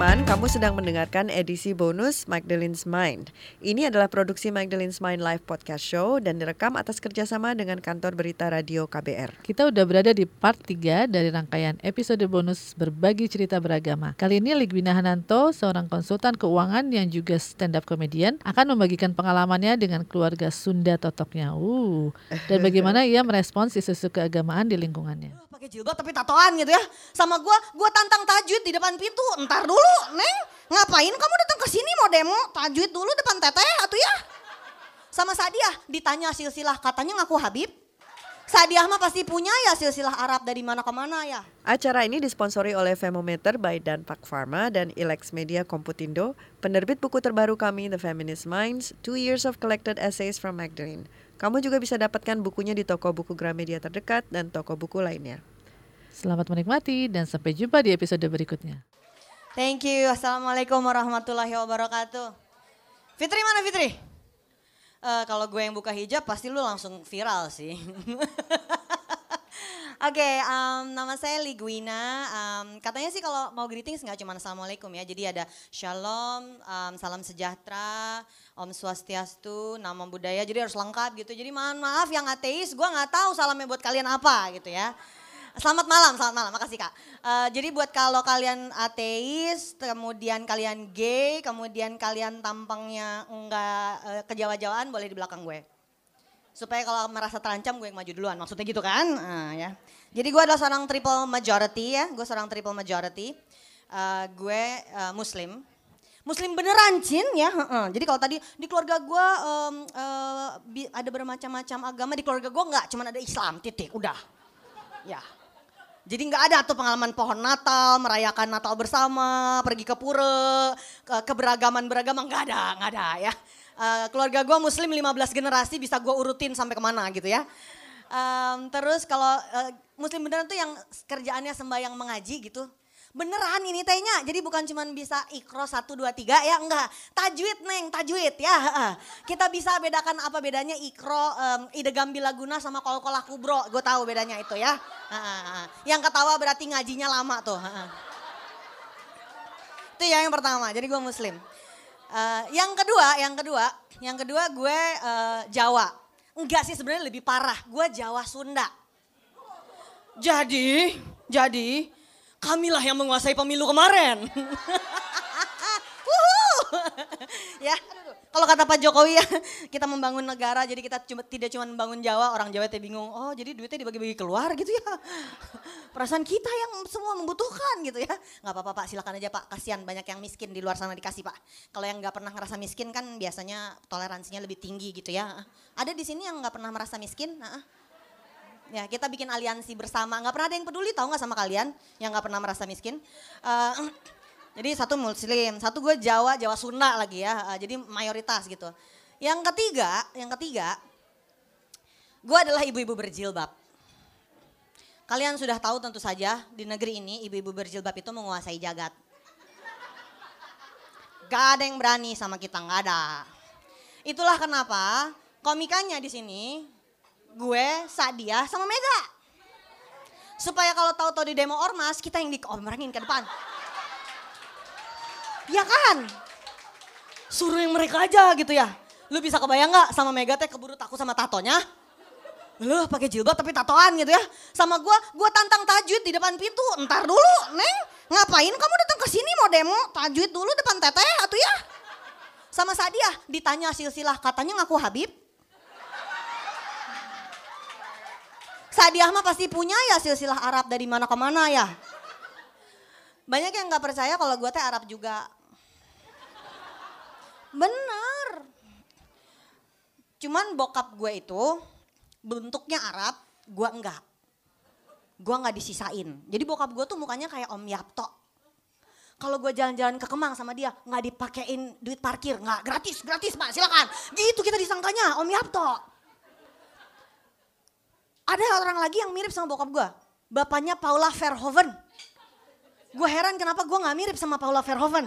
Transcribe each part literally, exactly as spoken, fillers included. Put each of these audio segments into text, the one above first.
teman-teman, kamu sedang mendengarkan edisi bonus Magdalene's Mind. Ini adalah produksi Magdalene's Mind Live Podcast Show dan direkam atas kerjasama dengan kantor berita radio K B R. Kita udah berada di part tiga dari rangkaian episode bonus berbagi cerita beragama. Kali ini Ligwina Hananto, seorang konsultan keuangan yang juga stand-up comedian, akan membagikan pengalamannya dengan keluarga Sunda Totoknya. Uh, dan bagaimana ia merespons isu-isu keagamaan di lingkungannya. Pakai jilbab tapi tatoan gitu ya. Sama gua, gua tantang tajwid di depan pintu. Entar dulu, Neng. Ngapain kamu datang ke sini mau demo? Tajwid dulu depan teteh atuh ya. Sama Sadiah ditanya silsilah, katanya ngaku Habib. Sadiah mah pasti punya ya silsilah Arab dari mana ke mana ya. Acara ini disponsori oleh Femometer by Danpak Pharma dan Ilex Media Komputindo, penerbit buku terbaru kami The Feminist Minds, Two Years of Collected Essays from Magdalene. Kamu juga bisa dapatkan bukunya di toko buku Gramedia terdekat dan toko buku lainnya. Selamat menikmati dan sampai jumpa di episode berikutnya. Thank you. Assalamualaikum warahmatullahi wabarakatuh. Fitri mana Fitri? Uh, kalau gue yang buka hijab pasti lu langsung viral sih. Oke, okay, um, nama saya Ligwina. Um, katanya sih kalau mau greetings nggak cuma assalamualaikum ya. Jadi ada shalom, um, salam sejahtera, om swastiastu, nama budaya. Jadi harus lengkap gitu. Jadi mohon maaf yang ateis, gue nggak tahu salamnya buat kalian apa gitu ya. Selamat malam, selamat malam, makasih Kak. Uh, jadi buat kalau kalian ateis, kemudian kalian gay, kemudian kalian tampangnya enggak uh, kejawa-jawaan, boleh di belakang gue. Supaya kalau merasa terancam gue yang maju duluan, maksudnya gitu kan. Uh, ya. Jadi gue adalah seorang triple majority ya, gue seorang triple majority. Uh, gue uh, muslim. Muslim beneran Cin ya. Uh-uh. Jadi kalau tadi di keluarga gue um, uh, ada bermacam-macam agama, di keluarga gue enggak, cuma ada Islam, titik, udah. Ya. Jadi nggak ada tuh pengalaman pohon Natal, merayakan Natal bersama, pergi ke pura, ke keberagaman beragama, nggak ada, nggak ada ya. Uh, keluarga gue muslim lima belas generasi bisa gue urutin sampai kemana gitu ya. Um, terus kalau uh, muslim beneran tuh yang kerjaannya sembahyang mengaji gitu. Beneran ini tehnya, jadi bukan cuma bisa ikro satu, dua, tiga ya, enggak. Tajwid Neng, tajwid ya. Kita bisa bedakan apa bedanya ikro, um, idegam bilaguna sama kol-kolah kubro. Gue tahu bedanya itu ya. Yang ketawa berarti ngajinya lama tuh. Itu ya yang pertama, jadi gue muslim. Uh, yang kedua, yang kedua, yang kedua gue uh, Jawa. Enggak sih sebenarnya lebih parah, gue Jawa Sunda. Jadi, jadi... Kamilah yang menguasai pemilu kemarin. Ya, kalau kata Pak Jokowi ya, kita membangun negara jadi kita cuma, tidak cuma membangun Jawa, orang Jawa teh bingung, oh jadi duitnya dibagi-bagi keluar gitu ya. Perasaan kita yang semua membutuhkan gitu ya. Gak apa-apa Pak, silakan aja Pak, kasihan banyak yang miskin di luar sana dikasih Pak. Kalau yang gak pernah ngerasa miskin kan biasanya toleransinya lebih tinggi gitu ya. Ada di sini yang gak pernah merasa miskin? Nah, ya kita bikin aliansi bersama, nggak pernah ada yang peduli tahu nggak sama kalian yang nggak pernah merasa miskin. Uh, jadi satu muslim, satu gue Jawa, Jawa Sunda lagi ya, uh, jadi mayoritas gitu. Yang ketiga, yang ketiga, gue adalah ibu-ibu berjilbab. Kalian sudah tahu tentu saja di negeri ini ibu-ibu berjilbab itu menguasai jagat. Gak ada yang berani sama kita, nggak ada. Itulah kenapa komikannya di sini. Gue, Sadiah, sama Mega. Supaya kalau tahu-tahu di demo ormas, kita yang diomongin ke depan. Ya kan? Suruh yang mereka aja gitu ya. Lu bisa kebayang gak sama Mega teh keburu takut sama tatonya? Lu pakai jilbab tapi tatoan gitu ya. Sama gue, gue tantang tajwid di depan pintu. Entar dulu, Neng. Ngapain kamu datang ke sini mau demo? Tajwid dulu depan teteh atuh ya. Sama Sadiah ditanya silsilah, katanya ngaku Habib. Sadiah mah pasti punya ya silsilah Arab dari mana ke mana ya. Banyak yang gak percaya kalau gue teh Arab juga. Bener. Cuman bokap gue itu bentuknya Arab, gue enggak. Gue gak disisain. Jadi bokap gue tuh mukanya kayak Om Yapto. Kalau gue jalan-jalan ke Kemang sama dia gak dipakein duit parkir. Gak, gratis, gratis Pak silakan. Gitu kita disangkanya Om Yapto. Ada orang lagi yang mirip sama bokap gue. Bapaknya Paula Verhoeven. Gue heran kenapa gue gak mirip sama Paula Verhoeven.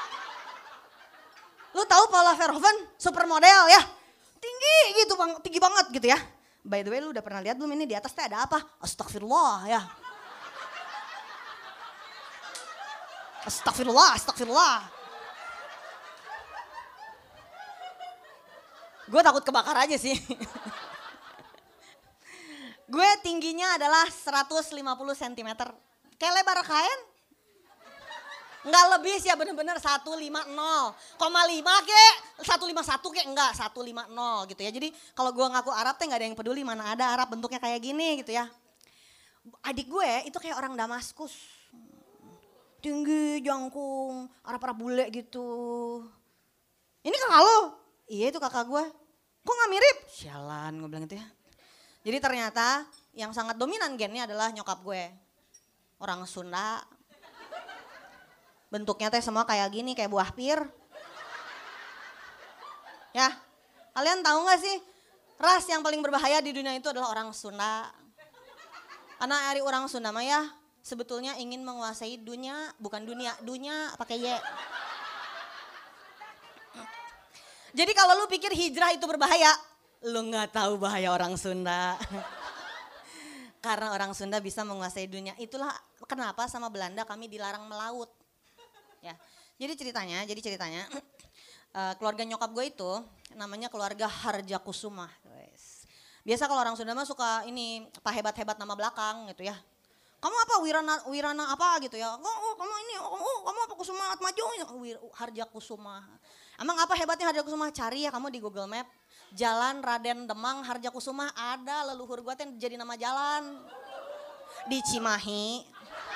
Lu tahu Paula Verhoeven? Supermodel ya. Tinggi gitu, bang, tinggi banget gitu ya. By the way lu udah pernah lihat belum ini di atas teh ada apa? Astagfirullah ya. Astagfirullah, astagfirullah. Gue takut kebakar aja sih. Gue tingginya adalah seratus lima puluh sentimeter. Kayak lebar kain. Enggak lebih sih ya, bener-bener seratus lima puluh koma lima kek, seratus lima puluh satu kek, enggak seratus lima puluh gitu ya. Jadi kalau gue ngaku Arab teh gak ada yang peduli, mana ada Arab bentuknya kayak gini gitu ya. Adik gue itu kayak orang Damaskus. Tinggi, jangkung, Arab-Arab bule gitu. Ini kakak lo? Iya itu kakak gue. Kok gak mirip? Sialan gue bilang gitu ya. Jadi ternyata yang sangat dominan gennya adalah nyokap gue. Orang Sunda. Bentuknya teh semua kayak gini, kayak buah pir. Ya, kalian tahu gak sih ras yang paling berbahaya di dunia itu adalah orang Sunda. Karena dari orang Sunda mah ya sebetulnya ingin menguasai dunia, bukan dunia, dunia pakai Y. Jadi kalau lu pikir hijrah itu berbahaya, lu gak tahu bahaya orang Sunda. Karena orang Sunda bisa menguasai dunia. Itulah kenapa sama Belanda kami dilarang melaut. Ya, jadi ceritanya, jadi ceritanya uh, keluarga nyokap gue itu namanya keluarga Harjakusuma. Biasa kalau orang Sunda mah suka ini apa hebat-hebat nama belakang gitu ya. Kamu apa Wirana Wirana apa gitu ya? Oh, oh kamu ini, oh, oh kamu apa Kusuma Atmajo? Harjakusuma. Emang apa hebatnya Harjakusuma? Cari ya kamu di Google Map. Jalan Raden Demang Harjakusuma ada, leluhur gue tuh jadi nama jalan. Di Cimahi.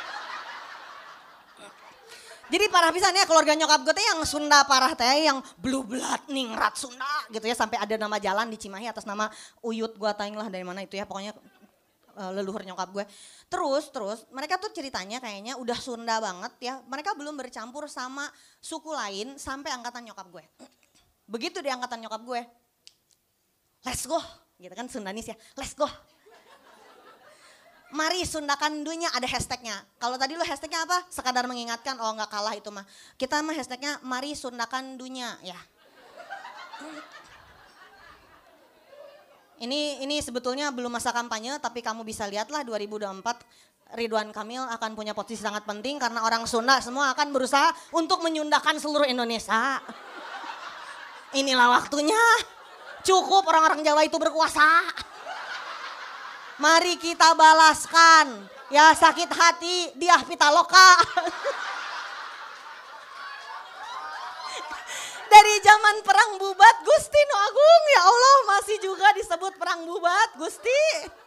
Jadi parah pisan ya keluarga nyokap gue teh yang Sunda parah teh, yang blue blood ningrat Sunda gitu ya, sampai ada nama jalan di Cimahi atas nama Uyut gue taing lah dari mana itu ya, pokoknya uh, leluhur nyokap gue. Terus terus mereka tuh ceritanya kayaknya udah Sunda banget ya, mereka belum bercampur sama suku lain sampai angkatan nyokap gue. Begitu di angkatan nyokap gue, let's go gitu kan Sundanis ya, let's go. Mari Sundakan dunia, ada hashtagnya. Kalau tadi lu hashtagnya apa? Sekadar mengingatkan, oh nggak kalah itu mah. Kita mah hashtagnya mari Sundakan dunia ya. Ini ini sebetulnya belum masa kampanye, tapi kamu bisa lihatlah dua ribu dua puluh empat Ridwan Kamil akan punya posisi sangat penting karena orang Sunda semua akan berusaha untuk menyundakan seluruh Indonesia. Inilah waktunya. Cukup orang-orang Jawa itu berkuasa. Mari kita balaskan ya sakit hati Diah Pitaloka. Dari zaman perang bubat Gusti No Agung, ya Allah masih juga disebut perang bubat Gusti.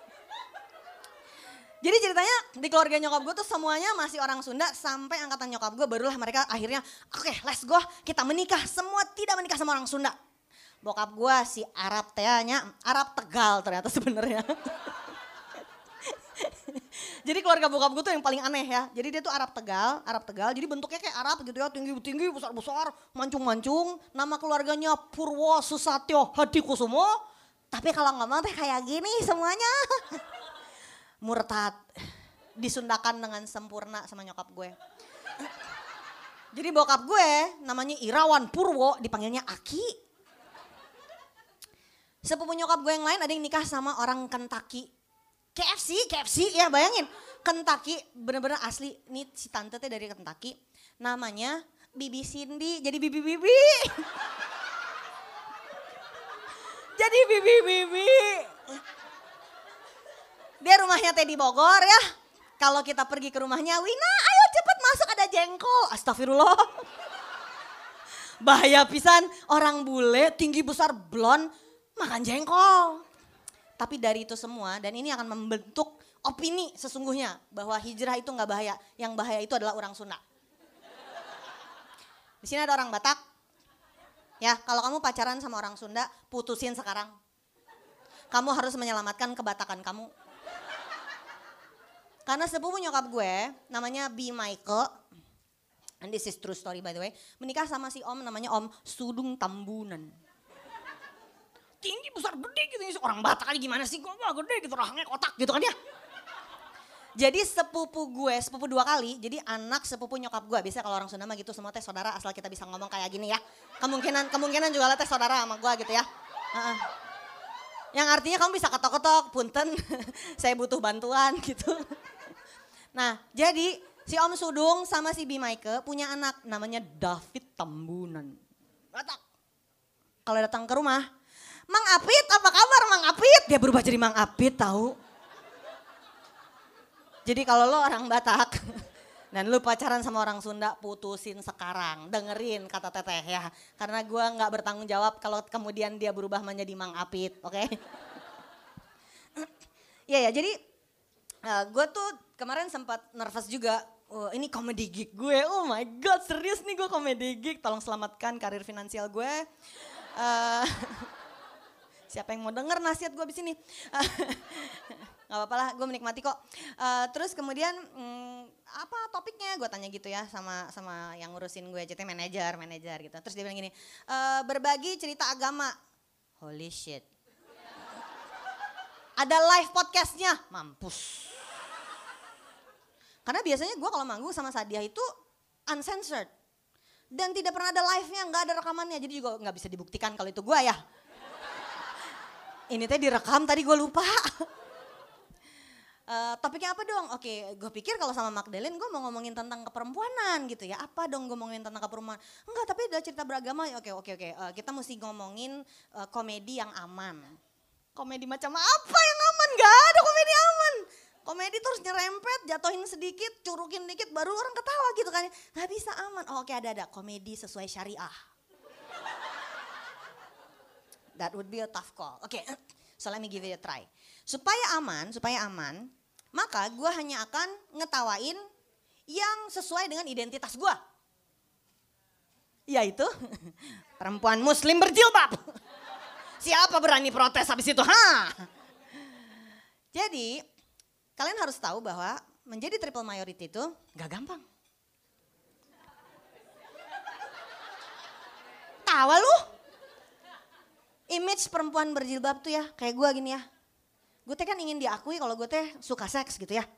Jadi ceritanya di keluarga nyokap gue tuh semuanya masih orang Sunda, sampai angkatan nyokap gue barulah mereka akhirnya oke okay, let's go kita menikah, semua tidak menikah sama orang Sunda. Bokap gue si Arab tehnya, Arab Tegal ternyata sebenarnya. Jadi keluarga bokap gue tuh yang paling aneh ya. Jadi dia tuh Arab Tegal, Arab Tegal. Jadi bentuknya kayak Arab gitu ya, tinggi-tinggi, besar-besar, mancung-mancung. Nama keluarganya Purwo Susatyo Hadikusumo. Tapi kalau ngomong teh kayak gini semuanya. Murtad. Disundakan dengan sempurna sama nyokap gue. Jadi bokap gue namanya Irawan Purwo, dipanggilnya Aki. Sepupu nyokap gue yang lain ada yang nikah sama orang Kentucky. K F C, K F C ya bayangin. Kentucky bener-bener asli, ini si tante teh dari Kentucky. Namanya Bibi Cindy, jadi Bibi-Bibi. Jadi Bibi-Bibi. Dia rumahnya teh di Bogor ya. Kalau kita pergi ke rumahnya, Wina ayo cepet masuk ada jengkol. Astagfirullah. Bahaya pisan, orang bule tinggi besar blond makan jengkol. Tapi dari itu semua, dan ini akan membentuk opini sesungguhnya bahwa hijrah itu nggak bahaya. Yang bahaya itu adalah orang Sunda. Di sini ada orang Batak. Ya, kalau kamu pacaran sama orang Sunda, putusin sekarang. Kamu harus menyelamatkan kebatakan kamu. Karena sepupu nyokap gue, namanya B. Michael, and this is true story by the way, menikah sama si om namanya Om Sudung Tambunan. Tinggi besar gede gitu, orang Batak aja gimana sih, gue gak gede gitu, rahangnya kotak gitu kan ya. Jadi sepupu gue, sepupu dua kali, jadi anak sepupu nyokap gue. Biasanya kalau orang Sunda mah gitu semua teh saudara asal kita bisa ngomong kayak gini ya. Kemungkinan kemungkinan juga lah teh saudara sama gue gitu ya. Uh-uh. Yang artinya kamu bisa ketok-ketok, punten saya butuh bantuan gitu. Nah jadi Si Om Sudung sama si Bimaike punya anak namanya David Tambunan. Datang. Kalau datang ke rumah, Mang Apit apa kabar Mang Apit? Dia berubah jadi Mang Apit tahu. Jadi kalau lo orang Batak dan lu pacaran sama orang Sunda, putusin sekarang. Dengerin kata teteh ya. Karena gue gak bertanggung jawab kalau kemudian dia berubah menjadi Mang Apit, oke? Okay? Iya ya, jadi uh, gue tuh kemarin sempat nervous juga. Oh, ini comedy gig gue, oh my god serius nih gue comedy gig. Tolong selamatkan karir finansial gue. Uh, siapa yang mau denger nasihat gue abis ini? Gak apa-apa lah, gue menikmati kok. Uh, terus kemudian hmm, apa topiknya? Gue tanya gitu ya sama sama yang ngurusin gue, jadi manajer, manajer gitu. Terus dia bilang gini, e, berbagi cerita agama. Holy shit. Ada live podcastnya, mampus. Karena biasanya gue kalau manggung sama Sadia itu uncensored. Dan tidak pernah ada live-nya, gak ada rekamannya. Jadi juga gak bisa dibuktikan kalau itu gue ya. Ini teh direkam, tadi gue lupa. Uh, topiknya apa dong? Oke, gue pikir kalau sama Magdalene gue mau ngomongin tentang keperempuanan gitu ya. Apa dong gue ngomongin tentang keperempuanan? Enggak, tapi ada cerita beragama. Oke, oke, oke. Uh, kita mesti ngomongin uh, komedi yang aman. Komedi macam apa yang aman? Gak ada komedi aman. Komedi terus nyerempet, jatuhin sedikit, curukin dikit, baru orang ketawa gitu kan. Gak bisa aman. Oh, oke, ada, ada. Komedi sesuai syariah. That would be a tough call. Oke, okay. So let me give it a try. Supaya aman, supaya aman, maka gue hanya akan ngetawain yang sesuai dengan identitas gue. Yaitu perempuan muslim berjilbab. Siapa berani protes habis itu? Ha? Jadi kalian harus tahu bahwa menjadi triple majority itu gak gampang. Tawa lu? Image perempuan berjilbab tuh ya kayak gue gini ya. Gue teh kan ingin diakui kalau gue teh suka seks gitu ya.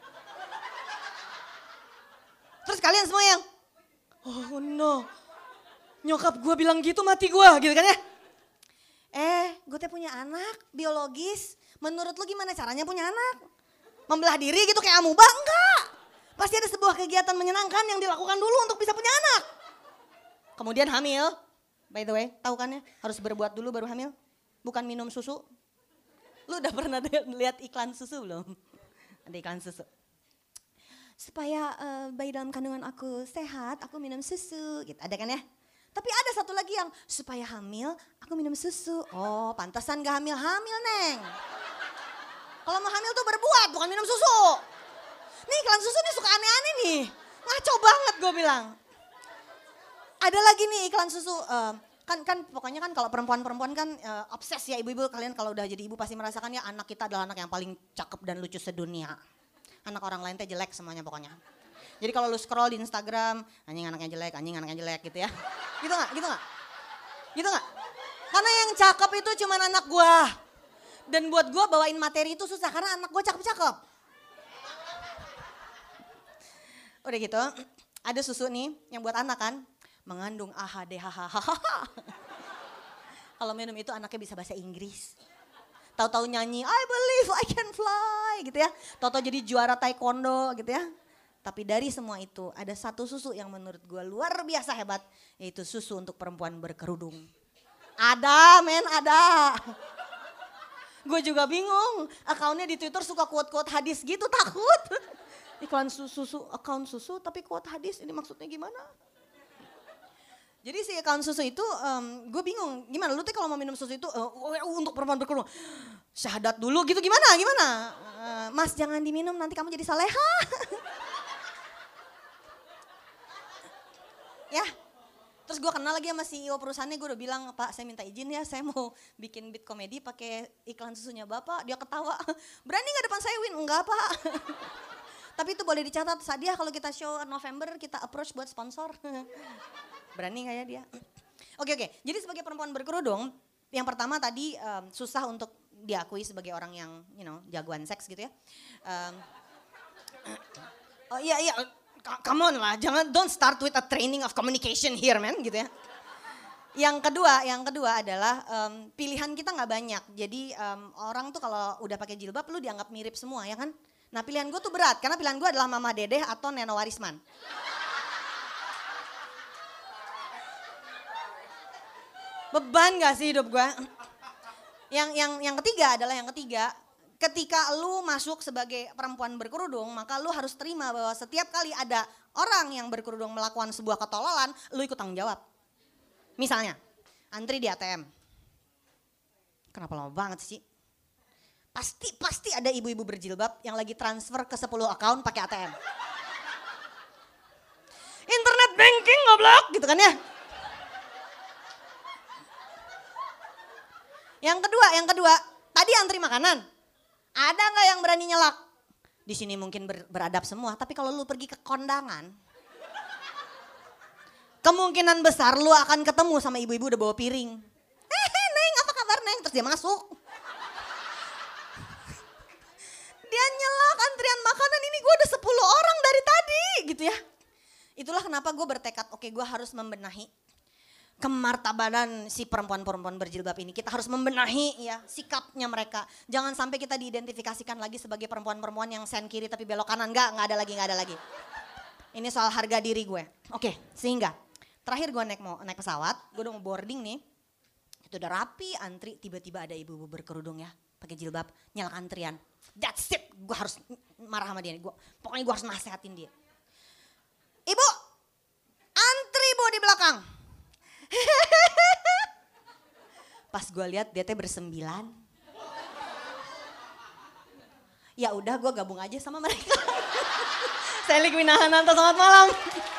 Terus kalian semua yang, oh no, nyokap gue bilang gitu mati gue gitu kan ya. Eh, gue teh punya anak biologis, menurut lu gimana caranya punya anak? Membelah diri gitu kayak amuba? Enggak. Pasti ada sebuah kegiatan menyenangkan yang dilakukan dulu untuk bisa punya anak. Kemudian hamil, by the way, tahu kan ya harus berbuat dulu baru hamil, bukan minum susu. Lu udah pernah lihat iklan susu belum? Ada iklan susu. Supaya uh, bayi dalam kandungan aku sehat, aku minum susu. Gitu. Ada kan ya? Tapi ada satu lagi yang supaya hamil, aku minum susu. Oh, pantasan gak hamil, hamil neng. Kalau mau hamil tuh berbuat, bukan minum susu. Nih iklan susu nih suka aneh-aneh nih. Ngaco banget gue bilang. Ada lagi nih iklan susu. Uh, Kan kan pokoknya kan kalau perempuan-perempuan kan uh, obses ya ibu-ibu, kalian kalau udah jadi ibu pasti merasakan ya anak kita adalah anak yang paling cakep dan lucu sedunia. Anak orang lain teh jelek semuanya pokoknya. Jadi kalau lu scroll di Instagram, anjing anaknya jelek, anjing anaknya jelek gitu ya. Gitu gak? Gitu gak? Gitu gak? Karena yang cakep itu cuma anak gua. Dan buat gua bawain materi itu susah karena anak gua cakep-cakep. Udah gitu, ada susu nih yang buat anak kan. Mengandung A H D H H H H. Kalau minum itu anaknya bisa bahasa Inggris. Tahu-tahu nyanyi I believe I can fly gitu ya. Tahu-tahu jadi juara taekwondo gitu ya. Tapi dari semua itu ada satu susu yang menurut gue luar biasa hebat. Yaitu susu untuk perempuan berkerudung. Ada men, ada. Gue juga bingung. Akunnya di Twitter suka quote-quote hadis gitu, takut. Iklan susu, akun susu tapi quote hadis, ini maksudnya gimana? Jadi si akun susu itu um, gue bingung gimana lu tuh kalau mau minum susu itu uh, untuk perempuan berkerudung syahadat dulu gitu gimana gimana uh, mas jangan diminum nanti kamu jadi saleha. Ya terus gue kenal lagi sama C E O perusahaannya, gue udah bilang Pak saya minta izin ya saya mau bikin beat komedi pakai iklan susunya Bapak. Dia ketawa, berani gak depan saya Win? Enggak Pak. Tapi itu boleh dicatat Sadia kalau kita show November kita approach buat sponsor. Berani gak ya dia? Oke oke, jadi sebagai perempuan berkerudung, yang pertama tadi um, susah untuk diakui sebagai orang yang, you know, jagoan seks gitu ya. Um, oh iya iya, come on lah, jangan don't start with a training of communication here man gitu ya. Yang kedua, yang kedua adalah um, pilihan kita nggak banyak. Jadi um, orang tuh kalau udah pakai jilbab lu dianggap mirip semua ya kan? Nah pilihan gue tuh berat, karena pilihan gue adalah Mama Dedeh atau Neno Warisman. Beban gak sih hidup gue? Yang yang yang ketiga adalah yang ketiga, ketika lu masuk sebagai perempuan berkerudung, maka lu harus terima bahwa setiap kali ada orang yang berkerudung melakukan sebuah ketololan, lu ikut tanggung jawab. Misalnya, antri di A T M. Kenapa lama banget sih? Pasti pasti ada ibu-ibu berjilbab yang lagi transfer ke sepuluh account pakai A T M. Internet banking goblok gitu kan ya. Yang kedua, yang kedua, tadi antri makanan. Ada nggak yang berani nyelak? Di sini mungkin ber, beradab semua, tapi kalau lu pergi ke kondangan, kemungkinan besar lu akan ketemu sama ibu-ibu udah bawa piring. Eh, Neng, apa kabar Neng? Terus dia masuk. Dia nyelak antrian makanan ini, gue ada sepuluh orang dari tadi gitu ya. Itulah kenapa gue bertekad, oke gue harus membenahi kemartabanan si perempuan-perempuan berjilbab ini. Kita harus membenahi ya sikapnya mereka. Jangan sampai kita diidentifikasikan lagi sebagai perempuan-perempuan yang sen kiri tapi belok kanan. Enggak, enggak ada lagi, enggak ada lagi. Ini soal harga diri gue. Oke, sehingga terakhir gue naik mau naik pesawat, gue udah mau boarding nih. Itu udah rapi, antri, tiba-tiba ada ibu-ibu berkerudung ya, pakai jilbab, nyalak antrian. That's it, gue harus marah sama dia nih. Gua, pokoknya gue harus nasehatin dia. Ibu, antri bu di belakang. Pas gue lihat dia teh bersembilan. Ya udah gue gabung aja sama mereka. Saya Ligwina Hananto, selamat malam.